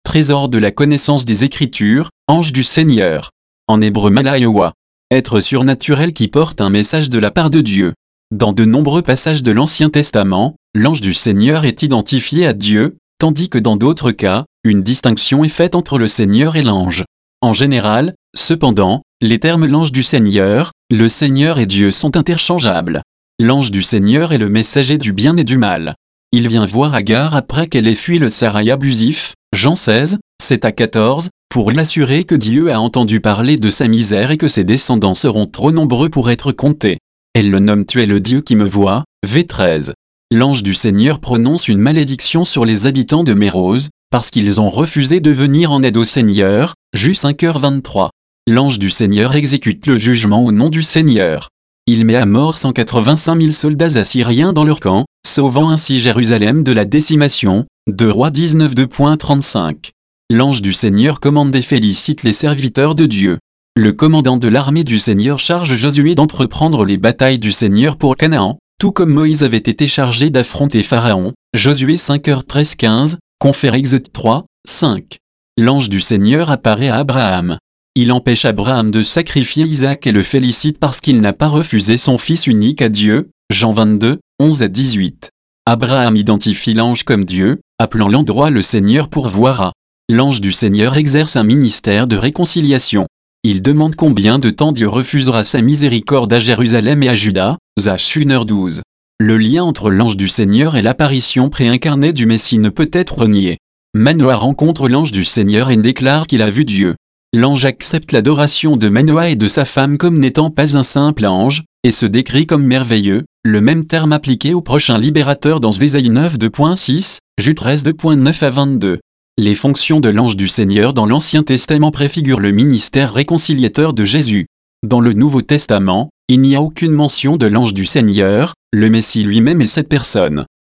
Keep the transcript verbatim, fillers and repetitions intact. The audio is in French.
trésor de la connaissance des Écritures, ange du Seigneur. En hébreu Malaïoua. Être surnaturel qui porte un message de la part de Dieu. Dans de nombreux passages de l'Ancien Testament, l'ange du Seigneur est identifié à Dieu, tandis que dans d'autres cas, une distinction est faite entre le Seigneur et l'ange. En général, cependant, les termes l'ange du Seigneur, le Seigneur et Dieu sont interchangeables. L'ange du Seigneur est le messager du bien et du mal. Il vient voir Agar après qu'elle ait fui le Saraï abusif, Jean seize, sept à quatorze, pour l'assurer que Dieu a entendu parler de sa misère et que ses descendants seront trop nombreux pour être comptés. Elle le nomme « Tu es le Dieu qui me voit », V treize. L'ange du Seigneur prononce une malédiction sur les habitants de Mérose, parce qu'ils ont refusé de venir en aide au Seigneur, Juge cinq heures vingt-trois. L'ange du Seigneur exécute le jugement au nom du Seigneur. Il met à mort cent quatre-vingt-cinq mille soldats assyriens dans leur camp, sauvant ainsi Jérusalem de la décimation, deux Rois dix-neuf deux trente-cinq. L'ange du Seigneur commande et félicite les serviteurs de Dieu. Le commandant de l'armée du Seigneur charge Josué d'entreprendre les batailles du Seigneur pour Canaan, tout comme Moïse avait été chargé d'affronter Pharaon, Josué cinq heures treize quinze, confère Exode trois, cinq. L'ange du Seigneur apparaît à Abraham. Il empêche Abraham de sacrifier Isaac et le félicite parce qu'il n'a pas refusé son fils unique à Dieu, Jean vingt-deux, onze à dix-huit. Abraham identifie l'ange comme Dieu, appelant l'endroit le Seigneur pour voir à. L'ange du Seigneur exerce un ministère de réconciliation. Il demande combien de temps Dieu refusera sa miséricorde à Jérusalem et à Juda, Zach une heure douze. Le lien entre l'ange du Seigneur et l'apparition préincarnée du Messie ne peut être nié. Manoah rencontre l'ange du Seigneur et déclare qu'il a vu Dieu. L'ange accepte l'adoration de Manoah et de sa femme comme n'étant pas un simple ange, et se décrit comme merveilleux, le même terme appliqué au prochain libérateur dans Ésaïe neuf deux six, Juge treize deux neuf à vingt-deux. Les fonctions de l'ange du Seigneur dans l'Ancien Testament préfigurent le ministère réconciliateur de Jésus. Dans le Nouveau Testament, il n'y a aucune mention de l'ange du Seigneur, le Messie lui-même est cette personne.